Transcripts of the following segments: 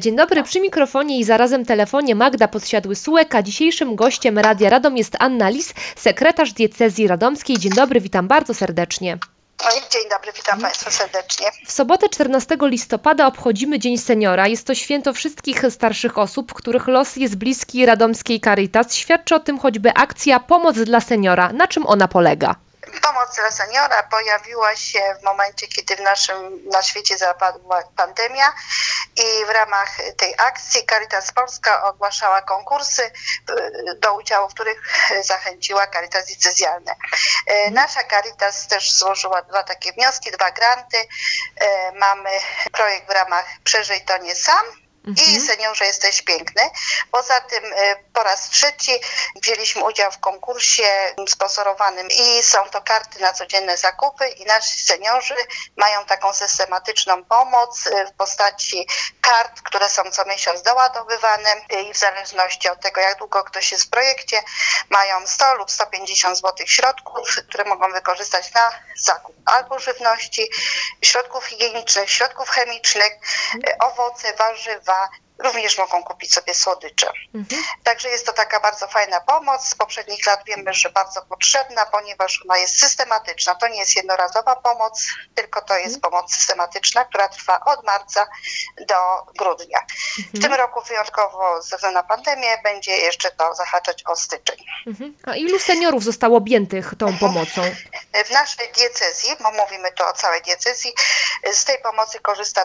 Dzień dobry, przy mikrofonie i zarazem telefonie Magda Podsiadły-Sułek, a dzisiejszym gościem Radia Radom jest Anna Lis, sekretarz diecezji radomskiej. Dzień dobry, witam bardzo serdecznie. Dzień dobry, witam Państwa serdecznie. W sobotę 14 listopada obchodzimy Dzień Seniora. Jest to święto wszystkich starszych osób, których los jest bliski radomskiej Caritas. Świadczy o tym choćby akcja Pomoc dla Seniora. Na czym ona polega? Pomoc dla seniora pojawiła się w momencie, kiedy na świecie zapadła pandemia i w ramach tej akcji Caritas Polska ogłaszała konkursy, do udziału w których zachęciła Caritas diecezjalne. Nasza Caritas też złożyła dwa takie wnioski, dwa granty. Mamy projekt w ramach Przeżyj to nie sam i Seniorze jesteś piękny. Poza tym po raz trzeci wzięliśmy udział w konkursie sponsorowanym i są to karty na codzienne zakupy i nasi seniorzy mają taką systematyczną pomoc w postaci kart, które są co miesiąc doładowywane i w zależności od tego, jak długo ktoś jest w projekcie, mają 100 lub 150 zł środków, które mogą wykorzystać na zakup albo żywności, środków higienicznych, środków chemicznych, owoce, warzywa. Również mogą kupić sobie słodycze. Także jest to taka bardzo fajna pomoc. Z poprzednich lat wiemy, że bardzo potrzebna, ponieważ ona jest systematyczna. To nie jest jednorazowa pomoc, tylko to jest pomoc systematyczna, która trwa od marca do grudnia. W tym roku wyjątkowo ze względu na pandemię będzie jeszcze to zahaczać o styczeń. A ilu seniorów zostało objętych tą pomocą? W naszej diecezji, bo mówimy tu o całej diecezji, z tej pomocy korzysta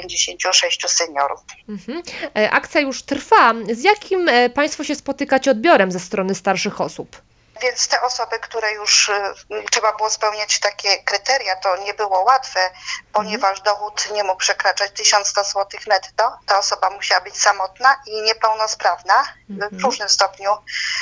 256 seniorów. Akcja już trwa. Z jakim Państwo się spotykacie odbiorem ze strony starszych osób? Więc te osoby, które już trzeba było spełniać takie kryteria, to nie było łatwe, ponieważ dochód nie mógł przekraczać 1100 zł netto. Ta osoba musiała być samotna i niepełnosprawna, w różnym stopniu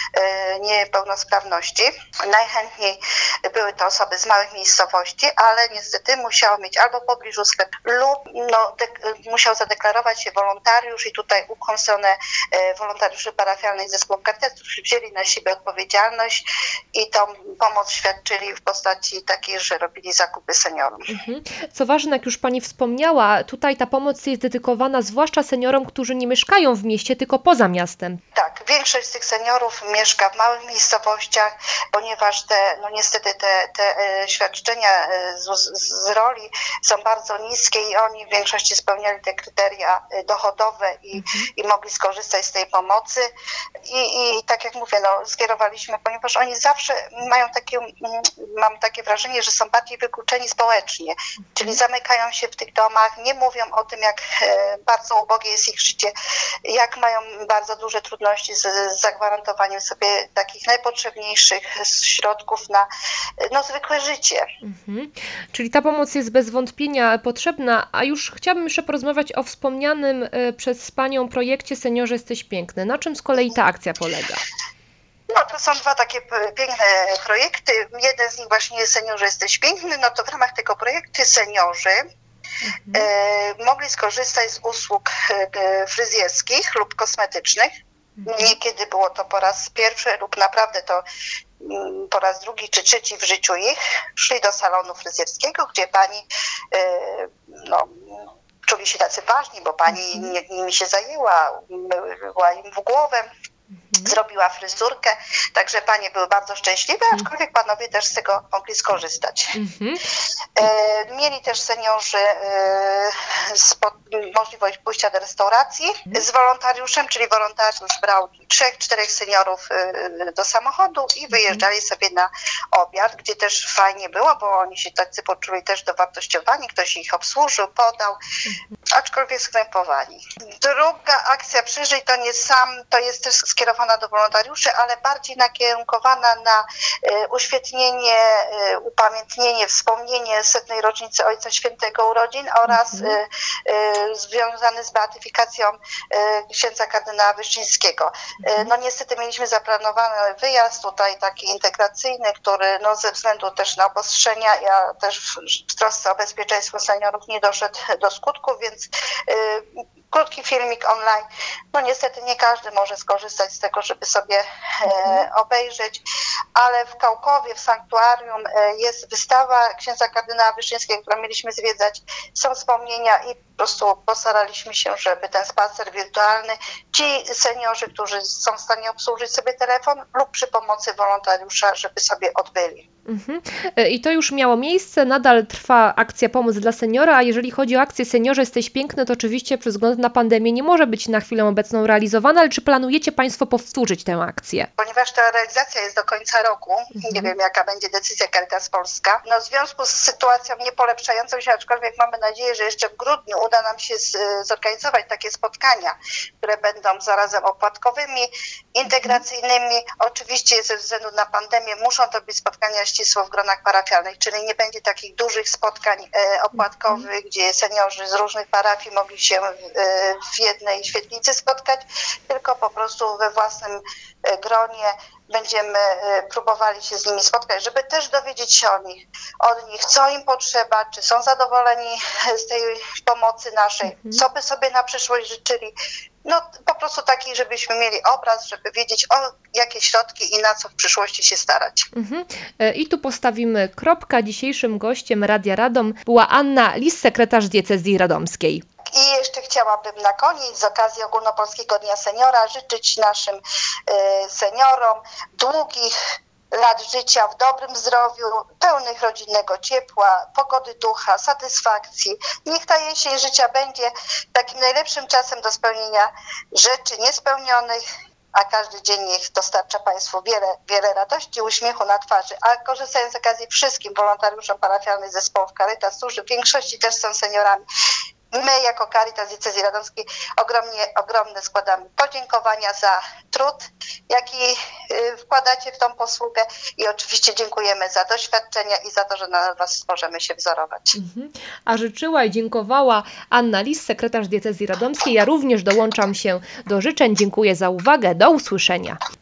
niepełnosprawności. Najchętniej były to osoby z małych miejscowości, ale niestety musiało mieć albo w pobliżu sklep lub musiał zadeklarować się wolontariusz i tutaj ukłon w stronę wolontariuszy parafialnych zespołów Caritas, którzy wzięli na siebie odpowiedzialność i tą pomoc świadczyli w postaci takiej, że robili zakupy seniorom. Co ważne, jak już Pani wspomniała, tutaj ta pomoc jest dedykowana zwłaszcza seniorom, którzy nie mieszkają w mieście, tylko poza miastem. Tak, większość z tych seniorów mieszka w małych miejscowościach, ponieważ niestety te świadczenia z roli są bardzo niskie i oni w większości spełniali te kryteria dochodowe i mogli skorzystać z tej pomocy. I tak jak mówię, skierowaliśmy, ponieważ oni zawsze mam takie wrażenie, że są bardziej wykluczeni społecznie, czyli zamykają się w tych domach, nie mówią o tym, jak bardzo ubogie jest ich życie, jak mają bardzo duże trudności z zagwarantowaniem sobie takich najpotrzebniejszych środków na zwykłe życie. Czyli ta pomoc jest bez wątpienia potrzebna, a już chciałabym jeszcze porozmawiać o wspomnianym przez Panią projekcie Seniorze jesteś piękny. Na czym z kolei ta akcja polega? To są dwa takie piękne projekty. Jeden z nich właśnie jest Seniorze jesteś piękny. To w ramach tego projektu seniorzy mogli skorzystać z usług fryzjerskich lub kosmetycznych. Niekiedy było to po raz pierwszy lub naprawdę to po raz drugi czy trzeci w życiu ich. Szli do salonu fryzjerskiego, gdzie pani czuli się tacy ważni, bo pani nimi się zajęła, myła im w głowę. Zrobiła fryzurkę, także panie były bardzo szczęśliwe, aczkolwiek panowie też z tego mogli skorzystać. Mieli też seniorzy możliwość pójścia do restauracji z wolontariuszem, czyli wolontariusz brał 3-4 seniorów do samochodu i wyjeżdżali sobie na obiad, gdzie też fajnie było, bo oni się tacy poczuli też dowartościowani, ktoś ich obsłużył, podał, aczkolwiek skrępowani. Druga akcja Przeżyj to nie sam, to jest też skierowana do wolontariuszy, ale bardziej nakierunkowana na uświetnienie, upamiętnienie, wspomnienie 100. rocznicy Ojca Świętego urodzin oraz związany z beatyfikacją księdza kardynała Wyszczyńskiego. Niestety mieliśmy zaplanowany wyjazd tutaj taki integracyjny, który ze względu też na obostrzenia, ja też w trosce o bezpieczeństwo seniorów nie doszedł do skutku, więc krótki filmik online. No niestety nie każdy może skorzystać z tego, żeby sobie obejrzeć, ale w Kałkowie, w sanktuarium jest wystawa księdza kardynała Wyszyńskiego, którą mieliśmy zwiedzać. Są wspomnienia i po prostu postaraliśmy się, żeby ten spacer wirtualny, ci seniorzy, którzy są w stanie obsłużyć sobie telefon lub przy pomocy wolontariusza, żeby sobie odbyli. I to już miało miejsce, nadal trwa akcja Pomoc dla seniora, a jeżeli chodzi o akcję Seniorze Jesteś Piękny, to oczywiście przez wzgląd na pandemię nie może być na chwilę obecną realizowana, ale czy planujecie Państwo powtórzyć tę akcję? Ponieważ ta realizacja jest do końca roku, nie wiem jaka będzie decyzja Caritas Polska, no w związku z sytuacją niepolepszającą się, aczkolwiek mamy nadzieję, że jeszcze w grudniu uda nam się zorganizować takie spotkania, które będą zarazem opłatkowymi, integracyjnymi. Oczywiście ze względu na pandemię muszą to być spotkania ścisło w gronach parafialnych, czyli nie będzie takich dużych spotkań opłatkowych, gdzie seniorzy z różnych parafii mogli się w jednej świetlicy spotkać, tylko po prostu we własnym gronie będziemy próbowali się z nimi spotkać, żeby też dowiedzieć się od nich, co im potrzeba, czy są zadowoleni z tej pomocy naszej, co by sobie na przyszłość życzyli. No po prostu taki, żebyśmy mieli obraz, żeby wiedzieć, o jakie środki i na co w przyszłości się starać. I tu postawimy kropkę. Dzisiejszym gościem Radia Radom była Anna Lis, sekretarz diecezji radomskiej. I jeszcze chciałabym na koniec z okazji Ogólnopolskiego Dnia Seniora życzyć naszym seniorom długich lat życia w dobrym zdrowiu, pełnych rodzinnego ciepła, pogody ducha, satysfakcji. Niech ta jesień życia będzie takim najlepszym czasem do spełnienia rzeczy niespełnionych, a każdy dzień niech dostarcza Państwu wiele radości, uśmiechu na twarzy. A korzystając z okazji wszystkim wolontariuszom parafialnych zespołów Caritas, którzy w większości też są seniorami, my jako Caritas Diecezji Radomskiej ogromne składamy podziękowania za trud, jaki wkładacie w tą posługę i oczywiście dziękujemy za doświadczenia i za to, że na Was możemy się wzorować. A życzyła i dziękowała Anna Lis, sekretarz diecezji radomskiej. Ja również dołączam się do życzeń. Dziękuję za uwagę. Do usłyszenia.